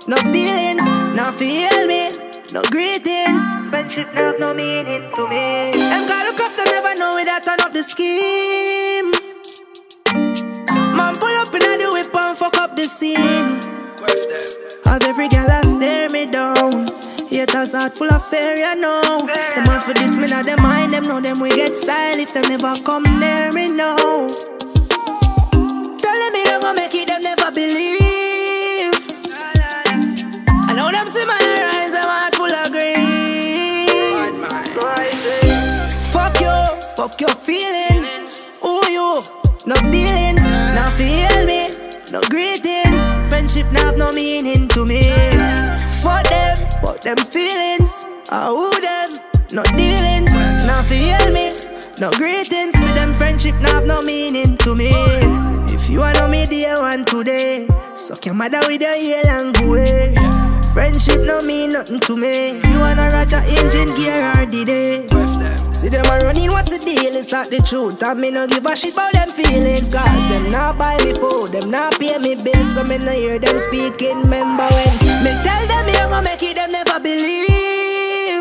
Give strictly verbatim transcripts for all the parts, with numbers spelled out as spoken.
no dealings, not feel me, no greetings. Friendship have no meaning to me. Them got look off, them never know we that turn up the scheme. Man pull up in the whip and fuck up the scene. Have every girl a stare me down. Haters heart full of fear, you know. The man for this, me not them mind. Them know them we get style if them never come near me now. Tell them me don't go make it, them never believe. I know them see my eyes, them heart full of grief. Fuck you, fuck your feelings. Who you? No dealings, not feel me, no greetings. Friendship not have no meaning to me. Fuck them, fuck them feelings. I who them, no dealings, not feel me, no greetings. With them friendship not have no meaning to me. If you wanna me day one today, suck your mother with your heel and go away. Friendship no mean nothing to me. If you wanna ride your engine gear or the day, see them a running, what's the deal? It's not the truth. And me no give a shit about them feelings. Cause them not buy me food, them not pay me bills. So me no hear them speaking. Remember when me tell them you gon' make it, them never believe.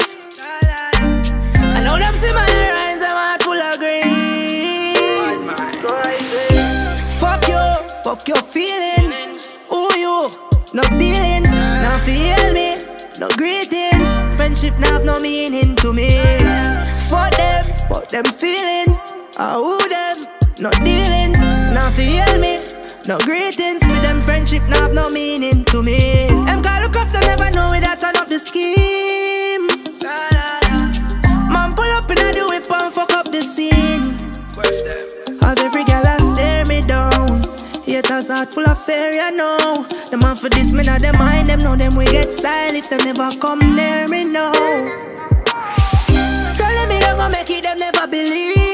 I know them see my eyes, them heart full of grief. Fuck you, fuck your feelings. Who you? No dealings, not feel me, no greetings. Friendship not have no meaning to me. Fuck them, fuck them feelings. I who them, no dealings, not feel me, no greetings. With them friendship not have no meaning to me. Them got look off, them never know we that turn up the scheme. Man pull up in the whip and fuck up the scene. Have every girl a stare me down. Haters heart full of fear, you know. The man for this, me not them mind. Them know them we get style if them never come near me now. Tell them me don't go make it, them never believe.